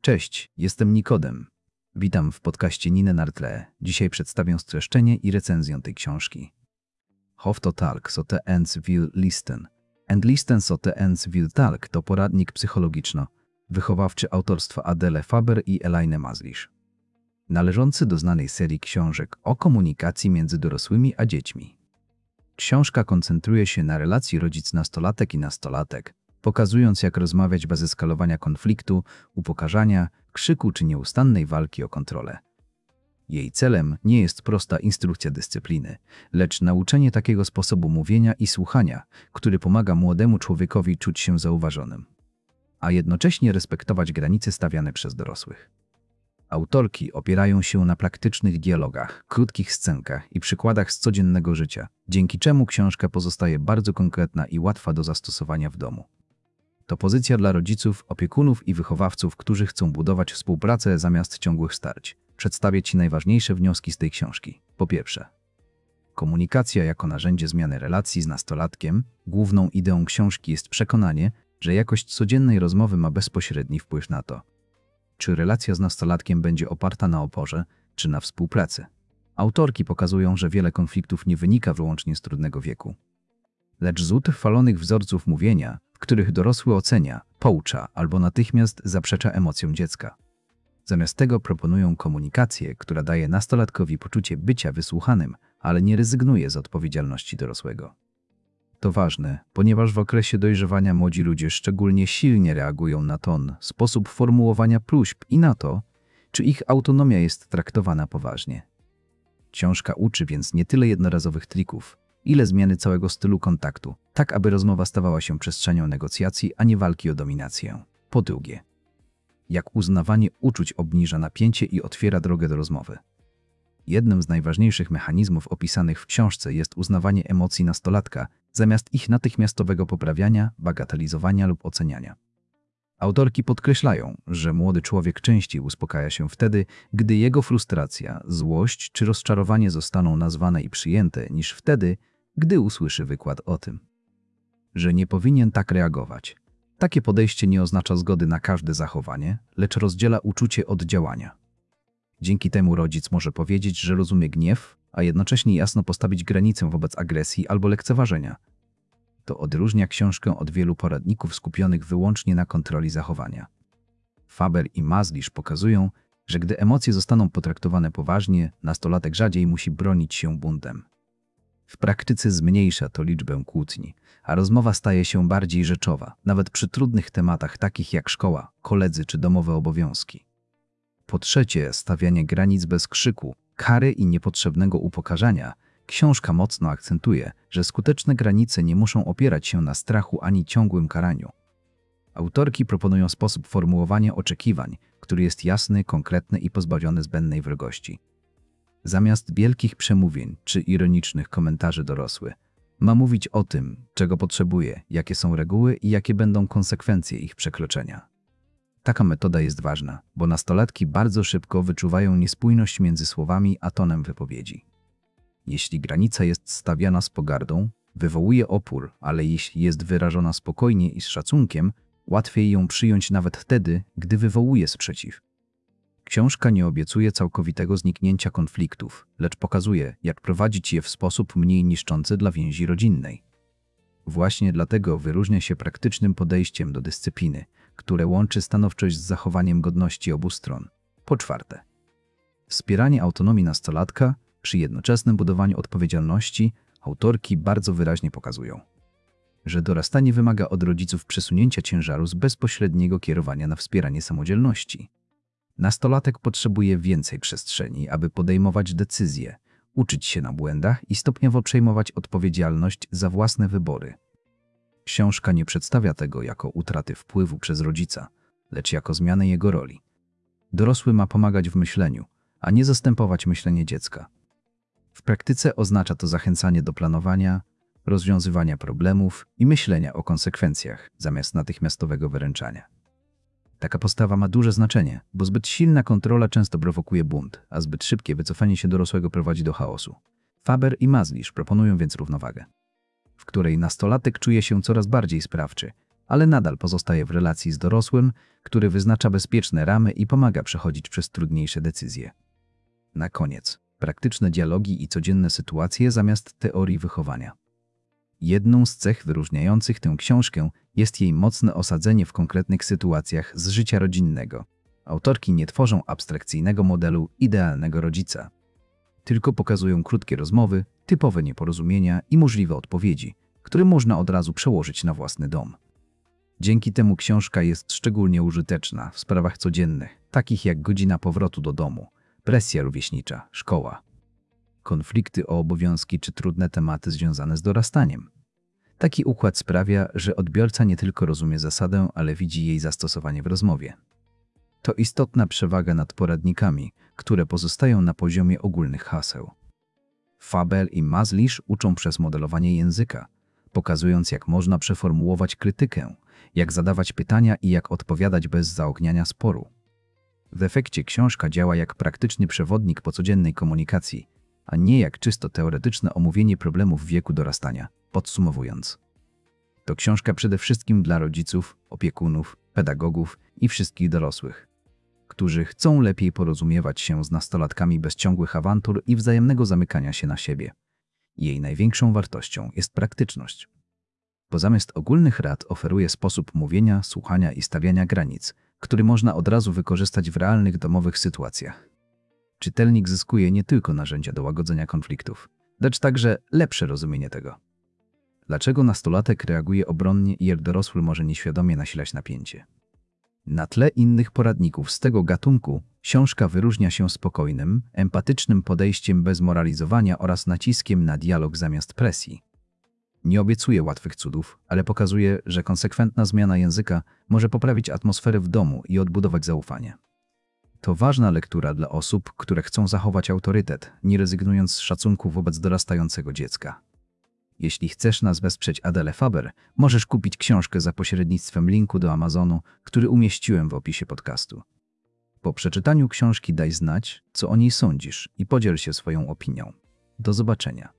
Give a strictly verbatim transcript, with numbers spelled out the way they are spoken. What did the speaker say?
Cześć, jestem Nikodem. Witam w podcaście Nine Nartle. Dzisiaj przedstawię streszczenie i recenzję tej książki. Hoofdtalk so te ens wil listen. And listen so te ens wil talk to poradnik psychologiczno-wychowawczy autorstwa Adele Faber i Elaine Mazlish, należący do znanej serii książek o komunikacji między dorosłymi a dziećmi. Książka koncentruje się na relacji rodzic-nastolatek i nastolatek, pokazując, jak rozmawiać bez eskalowania konfliktu, upokarzania, krzyku czy nieustannej walki o kontrolę. Jej celem nie jest prosta instrukcja dyscypliny, lecz nauczenie takiego sposobu mówienia i słuchania, który pomaga młodemu człowiekowi czuć się zauważonym, a jednocześnie respektować granice stawiane przez dorosłych. Autorki opierają się na praktycznych dialogach, krótkich scenkach i przykładach z codziennego życia, dzięki czemu książka pozostaje bardzo konkretna i łatwa do zastosowania w domu. To pozycja dla rodziców, opiekunów i wychowawców, którzy chcą budować współpracę zamiast ciągłych starć. Przedstawię Ci najważniejsze wnioski z tej książki. Po pierwsze, komunikacja jako narzędzie zmiany relacji z nastolatkiem. Główną ideą książki jest przekonanie, że jakość codziennej rozmowy ma bezpośredni wpływ na to, czy relacja z nastolatkiem będzie oparta na oporze, czy na współpracy. Autorki pokazują, że wiele konfliktów nie wynika wyłącznie z trudnego wieku, lecz z utrwalonych wzorców mówienia, w których dorosły ocenia, poucza albo natychmiast zaprzecza emocjom dziecka. Zamiast tego proponują komunikację, która daje nastolatkowi poczucie bycia wysłuchanym, ale nie rezygnuje z odpowiedzialności dorosłego. To ważne, ponieważ w okresie dojrzewania młodzi ludzie szczególnie silnie reagują na ton, sposób formułowania próśb i na to, czy ich autonomia jest traktowana poważnie. Książka uczy więc nie tyle jednorazowych trików, ile zmiany całego stylu kontaktu, tak aby rozmowa stawała się przestrzenią negocjacji, a nie walki o dominację. Po drugie, jak uznawanie uczuć obniża napięcie i otwiera drogę do rozmowy. Jednym z najważniejszych mechanizmów opisanych w książce jest uznawanie emocji nastolatka, zamiast ich natychmiastowego poprawiania, bagatelizowania lub oceniania. Autorki podkreślają, że młody człowiek częściej uspokaja się wtedy, gdy jego frustracja, złość czy rozczarowanie zostaną nazwane i przyjęte, niż wtedy, gdy usłyszy wykład o tym, że nie powinien tak reagować. Takie podejście nie oznacza zgody na każde zachowanie, lecz rozdziela uczucie od działania. Dzięki temu rodzic może powiedzieć, że rozumie gniew, a jednocześnie jasno postawić granicę wobec agresji albo lekceważenia. To odróżnia książkę od wielu poradników skupionych wyłącznie na kontroli zachowania. Faber i Mazlish pokazują, że gdy emocje zostaną potraktowane poważnie, nastolatek rzadziej musi bronić się buntem. W praktyce zmniejsza to liczbę kłótni, a rozmowa staje się bardziej rzeczowa, nawet przy trudnych tematach takich jak szkoła, koledzy czy domowe obowiązki. Po trzecie, stawianie granic bez krzyku, kary i niepotrzebnego upokarzania. Książka mocno akcentuje, że skuteczne granice nie muszą opierać się na strachu ani ciągłym karaniu. Autorki proponują sposób formułowania oczekiwań, który jest jasny, konkretny i pozbawiony zbędnej wrogości. Zamiast wielkich przemówień czy ironicznych komentarzy dorosły, ma mówić o tym, czego potrzebuje, jakie są reguły i jakie będą konsekwencje ich przekroczenia. Taka metoda jest ważna, bo nastolatki bardzo szybko wyczuwają niespójność między słowami a tonem wypowiedzi. Jeśli granica jest stawiana z pogardą, wywołuje opór, ale jeśli jest wyrażona spokojnie i z szacunkiem, łatwiej ją przyjąć nawet wtedy, gdy wywołuje sprzeciw. Książka nie obiecuje całkowitego zniknięcia konfliktów, lecz pokazuje, jak prowadzić je w sposób mniej niszczący dla więzi rodzinnej. Właśnie dlatego wyróżnia się praktycznym podejściem do dyscypliny, które łączy stanowczość z zachowaniem godności obu stron. Po czwarte, wspieranie autonomii nastolatka przy jednoczesnym budowaniu odpowiedzialności. Autorki bardzo wyraźnie pokazują, że dorastanie wymaga od rodziców przesunięcia ciężaru z bezpośredniego kierowania na wspieranie samodzielności. Nastolatek potrzebuje więcej przestrzeni, aby podejmować decyzje, uczyć się na błędach i stopniowo przejmować odpowiedzialność za własne wybory. Książka nie przedstawia tego jako utraty wpływu przez rodzica, lecz jako zmianę jego roli. Dorosły ma pomagać w myśleniu, a nie zastępować myślenie dziecka. W praktyce oznacza to zachęcanie do planowania, rozwiązywania problemów i myślenia o konsekwencjach, zamiast natychmiastowego wyręczania. Taka postawa ma duże znaczenie, bo zbyt silna kontrola często prowokuje bunt, a zbyt szybkie wycofanie się dorosłego prowadzi do chaosu. Faber i Mazlish proponują więc równowagę, w której nastolatek czuje się coraz bardziej sprawczy, ale nadal pozostaje w relacji z dorosłym, który wyznacza bezpieczne ramy i pomaga przechodzić przez trudniejsze decyzje. Na koniec, praktyczne dialogi i codzienne sytuacje zamiast teorii wychowania. Jedną z cech wyróżniających tę książkę jest jej mocne osadzenie w konkretnych sytuacjach z życia rodzinnego. Autorki nie tworzą abstrakcyjnego modelu idealnego rodzica, tylko pokazują krótkie rozmowy, typowe nieporozumienia i możliwe odpowiedzi, które można od razu przełożyć na własny dom. Dzięki temu książka jest szczególnie użyteczna w sprawach codziennych, takich jak godzina powrotu do domu, presja rówieśnicza, szkoła, konflikty o obowiązki czy trudne tematy związane z dorastaniem. Taki układ sprawia, że odbiorca nie tylko rozumie zasadę, ale widzi jej zastosowanie w rozmowie. To istotna przewaga nad poradnikami, które pozostają na poziomie ogólnych haseł. Fabel i Mazlish uczą przez modelowanie języka, pokazując, jak można przeformułować krytykę, jak zadawać pytania i jak odpowiadać bez zaogniania sporu. W efekcie książka działa jak praktyczny przewodnik po codziennej komunikacji, a nie jak czysto teoretyczne omówienie problemów w wieku dorastania. Podsumowując, to książka przede wszystkim dla rodziców, opiekunów, pedagogów i wszystkich dorosłych, którzy chcą lepiej porozumiewać się z nastolatkami bez ciągłych awantur i wzajemnego zamykania się na siebie. Jej największą wartością jest praktyczność, bo zamiast ogólnych rad oferuje sposób mówienia, słuchania i stawiania granic, który można od razu wykorzystać w realnych domowych sytuacjach. Czytelnik zyskuje nie tylko narzędzia do łagodzenia konfliktów, lecz także lepsze rozumienie tego, dlaczego nastolatek reaguje obronnie i jak dorosły może nieświadomie nasilać napięcie. Na tle innych poradników z tego gatunku książka wyróżnia się spokojnym, empatycznym podejściem bez moralizowania oraz naciskiem na dialog zamiast presji. Nie obiecuje łatwych cudów, ale pokazuje, że konsekwentna zmiana języka może poprawić atmosferę w domu i odbudować zaufanie. To ważna lektura dla osób, które chcą zachować autorytet, nie rezygnując z szacunku wobec dorastającego dziecka. Jeśli chcesz nas wesprzeć Adele Faber, możesz kupić książkę za pośrednictwem linku do Amazonu, który umieściłem w opisie podcastu. Po przeczytaniu książki daj znać, co o niej sądzisz i podziel się swoją opinią. Do zobaczenia.